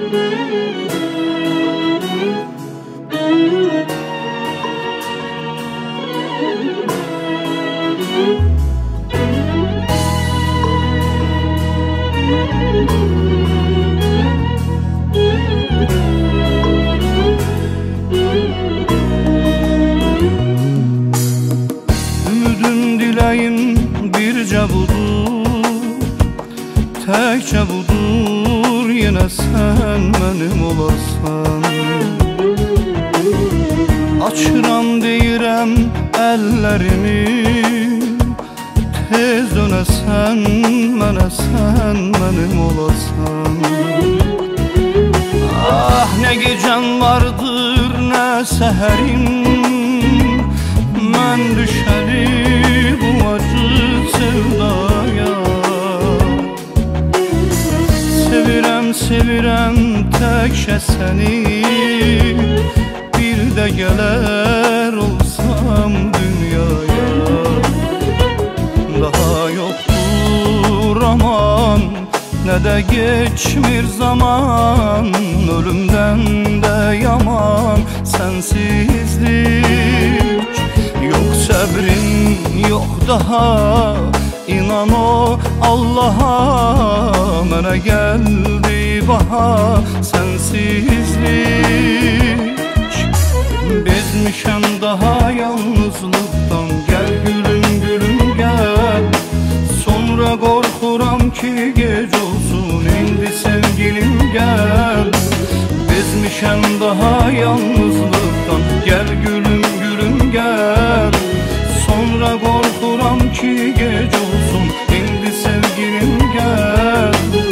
Ümidim, diləyim bircə budur, təkcə budur, yenə sən mənim olasan. Açıram deyirəm əllərimi, tez dönəsən mənə, sən mənim olasan. Ah, nə gecən vardır, nə səhərim, mən düşəli bu acı sevdaya. Sevirəm, sevirəm təkcə səni, bir də gələr olsam dünyaya. Daha yoxdur aman, nə də geçmir zaman, ölümdən də yaman sənsizlik. Yox səbrim, yox daha, inan o Allaha, mənə gəldi baha sənsizlik. Bezmişəm daha yalnızlıqdan, gəl gülüm gülüm gəl. Sonra qorxuram ki gec olsun, indi sevgilim gəl. Bezmişəm daha yalnızlıqdan, gəl gülüm gülüm gəl. Sonra qorxuram ki gec olsun, indi sevgilim gəl.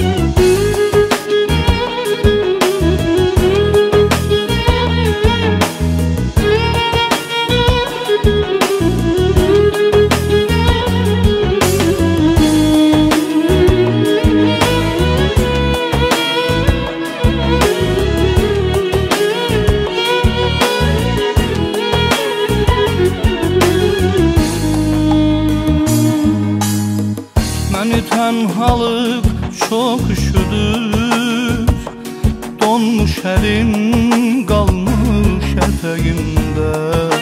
Məni tənhalıq çox üşüdür, donmuş əlim qalmış ətəyimdə.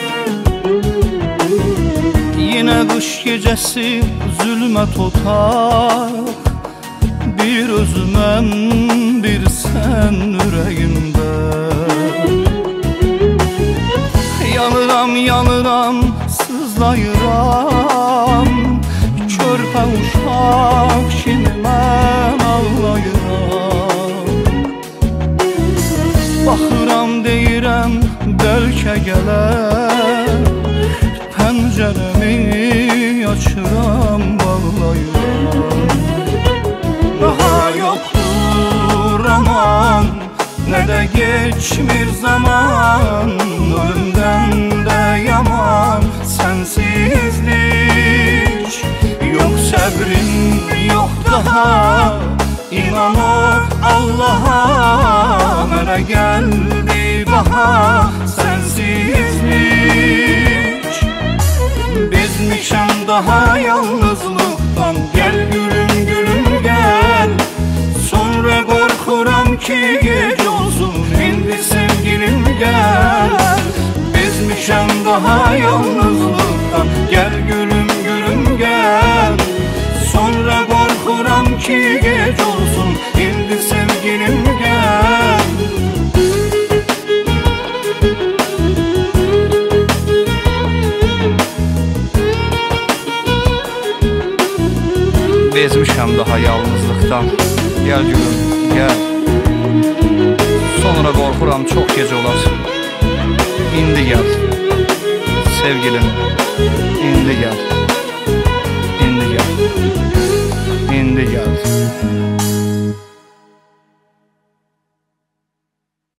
Yenə qış gecəsi zülmət otaq, bir özüməm, bir sən ürəyimdə. Yanıram, yanıram, sızlayıram, körpə uşaq kimi mən ağlayıram. Baxıram deyirəm bəlkə gələr, pəncərəmi açıram, bağlayıram. Daha yoxdur aman, nə də geçmir zaman, ölümdən də yaman sənsizlik. Yox səbrim, yox daha, inan o Allaha, mənə gəldi baha sənsizlik. Bezmişəm daha yalnızlıqdan, gəl gülüm gülüm gəl. Sonra qorxuram ki gec olsun, indi sevgilim gəl. Bezmişəm daha yalnızlıqdan, gəl gülüm gülüm gəl. Sonra qorxuram ki gec olsun, indi sevgilim gəl. Bezmişəm daha yalnızlıqdan, gəl gülüm, gəl. Sonra qorxuram çox gec olar, indi gəl. Sevgilim, indi gəl.